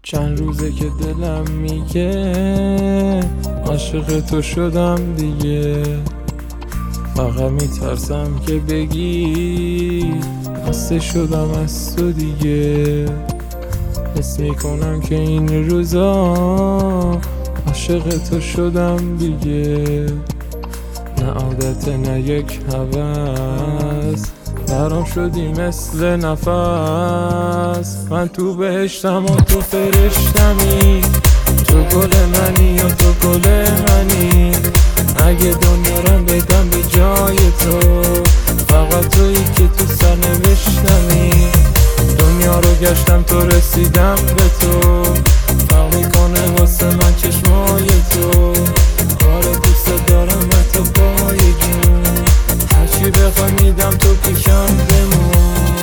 چند روزه که دلم میگه عاشق تو شدم دیگه. فقط میترسم که بگی خسته شدم از تو دیگه. حس میکنم که این روزا عاشق تو شدم دیگه. نه عادت نه یک هوس، برام شدی مثل نفس. من تو بهشتم و تو فرشتمی، تو گل منی و تو گل منی. اگه دنیا رو بدم به جای تو، فقط تویی که تو سرنوشتمی. دنیا رو گشتم تو رسیدم به تو، فرق میکنه واسه من چشمای تو. آره دوست دارم من تو پای جون، هرچی بخوای میدم تو پیشم بمون.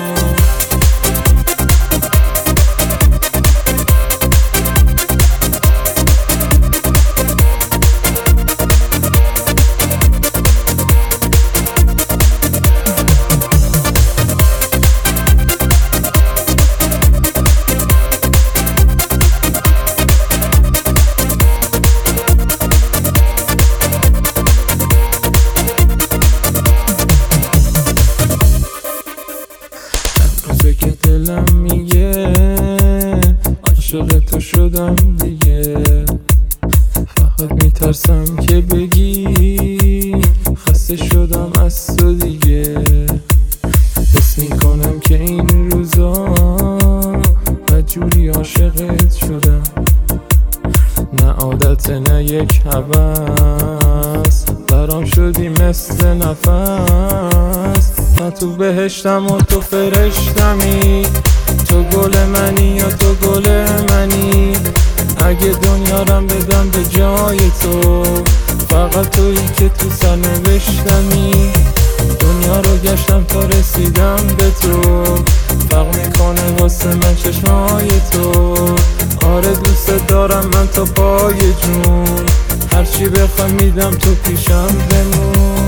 که دلم میگه عاشق تو شدم دیگه. فقط میترسم که بگی خسته شدم از تو دیگه. حس میکنم که این روزا بدجوری عاشقت شدم. نه عادت نه یک هوس، برام شدی مثل نفس. من تو بهشتم و تو فرشتمی، تو گل منی یا تو گل منی. اگه دنیا رم بدم به جای تو، فقط تویی که تو سرنوشتمی. دنیا رو گشتم تا رسیدم به تو، فرق میکنه واسه من چشمای تو. آره دوست دارم من تا پای جون، هرچی بخوای میدم تو پیشم بمون.